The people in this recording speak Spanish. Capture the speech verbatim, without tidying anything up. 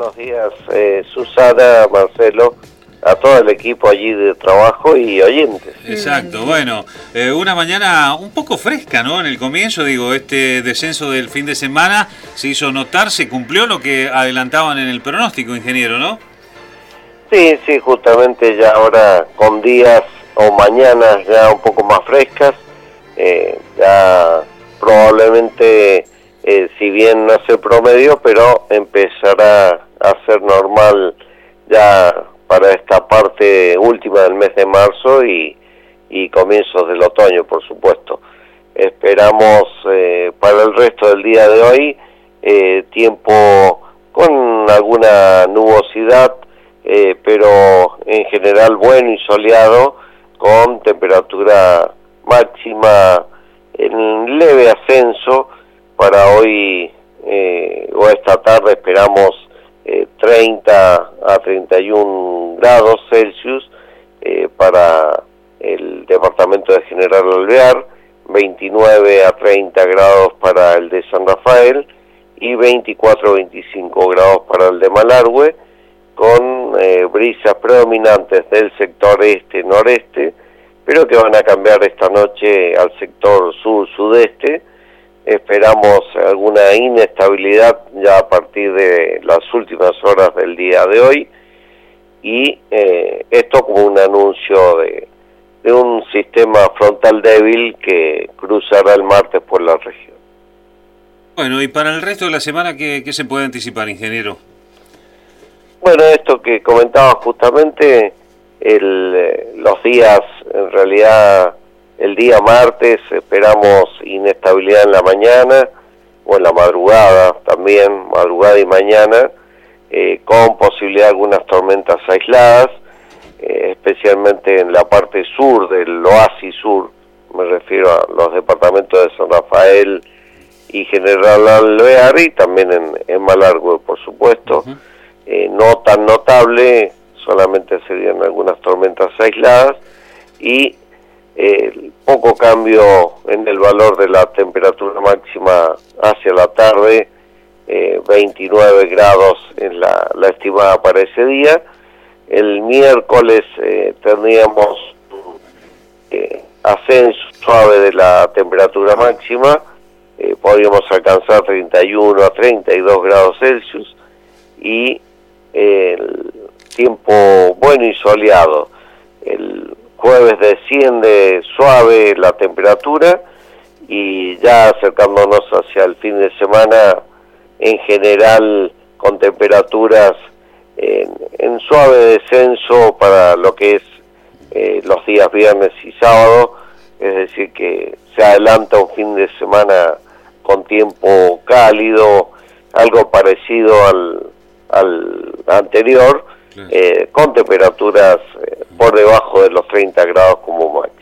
buenos días, eh, Susana, Marcelo, a todo el equipo allí de trabajo y oyentes. Exacto, bueno, eh, una mañana un poco fresca, ¿no? En el comienzo, digo, este descenso del fin de semana se hizo notar, se cumplió lo que adelantaban en el pronóstico, ingeniero, ¿no? Sí, sí, justamente ya ahora con días o mañanas ya un poco más frescas, eh, ya probablemente, eh, si bien no es el promedio, pero empezará a ser normal ya para esta parte última del mes de marzo y, y comienzos del otoño, por supuesto. Esperamos eh, para el resto del día de hoy eh, tiempo con alguna nubosidad, eh, pero en general bueno y soleado, con temperatura máxima en leve ascenso. Para hoy eh, o esta tarde esperamos eh, treinta a treinta y uno grados Celsius eh, para el departamento de General Alvear, veintinueve a treinta grados para el de San Rafael y veinticuatro a veinticinco grados para el de Malargüe, con eh, brisas predominantes del sector este-noreste, pero que van a cambiar esta noche al sector sur-sudeste. Esperamos alguna inestabilidad ya a partir de las últimas horas del día de hoy, y eh, esto como un anuncio de, de un sistema frontal débil que cruzará el martes por la región. Bueno, y para el resto de la semana, ¿qué, qué se puede anticipar, ingeniero? Bueno, esto que comentaba justamente, el, eh, los días, en realidad el día martes esperamos inestabilidad en la mañana o en la madrugada también, madrugada y mañana, eh, con posibilidad de algunas tormentas aisladas, eh, especialmente en la parte sur del oasis sur, me refiero a los departamentos de San Rafael y General Alvear, y también en, en Malargüe, por supuesto. Uh-huh. eh, no tan notable, solamente serían algunas tormentas aisladas, y eh, poco cambio en el valor de la temperatura máxima hacia la tarde, eh, veintinueve grados en la, la estimada para ese día. El miércoles eh, tendríamos eh, ascenso suave de la temperatura máxima, eh, podríamos alcanzar treinta y uno a treinta y dos grados Celsius, y eh, el tiempo bueno y soleado. El jueves desciende suave la temperatura, y ya acercándonos hacia el fin de semana, en general con temperaturas en, en suave descenso para lo que es eh, los días viernes y sábado, es decir que se adelanta un fin de semana con tiempo cálido, algo parecido al, al anterior, eh, con temperaturas eh, por debajo de los treinta grados como máximo.